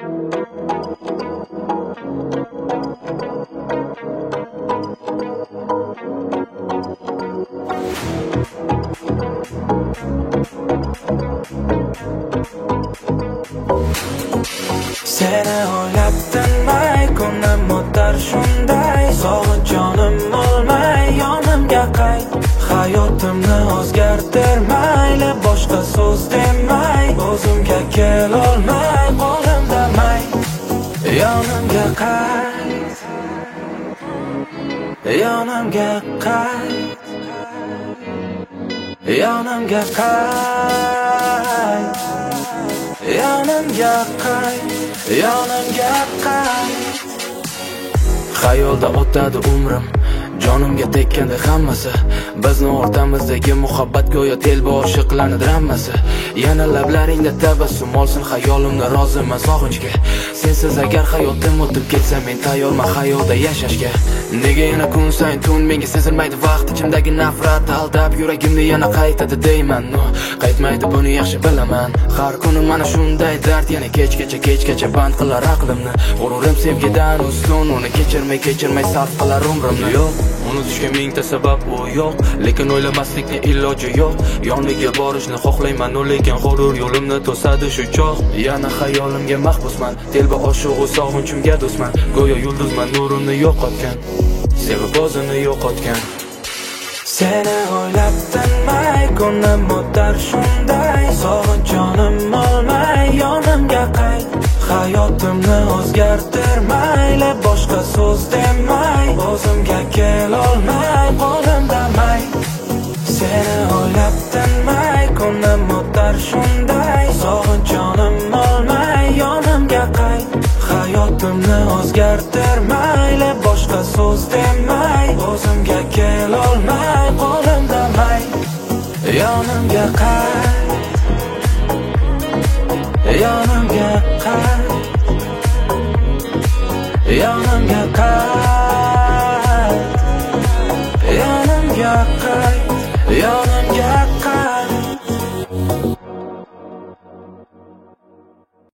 Seni o'ylab tinmay ko'nglim o'tar shunday, sog'inch jonim olmay yonimga qayt. Hayotimni o'zgartirmayli, boshqa so'z demay, o'zimga kelolmay qo'limdamay. Yonimga qayt, yonimga qayt, yonimga qayt, yonimga qayt, yonimga qayt. Xayolda o'tadi umrim, jonimga tekkanda hammasi. Bizni o'rtamizdagi muhabbat go'yo telba oshiqlarning dramasi. Yana lablaringda tabassum olsin xayolimni, roziman sog'inchga. Sensiz agar hayotim o'tib ketsa, men tayyorman hayotda yashashga. Nega yana kun sayin tun menga sezilmaydi vaqt, ichimdagi nafrat aldab yuragimni yana qaytadi deyman. No, qaytmaydi buni yaxshi bilaman. Har kuni mana shunday dard yana kechgacha band qilar aqlimni. G'ururim sevgidan ustun, uni kechirmay sarf qilar umrimni. Yo'q, unutishga mingta sabab u yo'q, lekin o'ylamaslikning iloji yo'q. Yoniga borishni xohlayman, lekin g'urur yo'limni to'sadi shu choq. Yana xayolimga mahbusman, telba oshiq sog'inchimga do'stman. Go'yo yulduzman, nurimni yo'qotgan, sevib o'zini yo'qotgan. Seni o'ylab tinmay ko'nglim o'tar shunday, sog'inch jonim olmay yonimga qayt. Hayotimni o'zgartirmayli, boshqa so'z demay, o'zimga kelolmay qo'limdamay. Seni o'ylab tinmay ko'nglim o'tar shunday, sog'inch jonim olmay yonimga qayt. Hayotimni o'zgartirmayli, boshqa so'z demay, o'zimga kelolmay qo'limdamay. Yonimga qayt, yonimga qayt, yonimga qayt.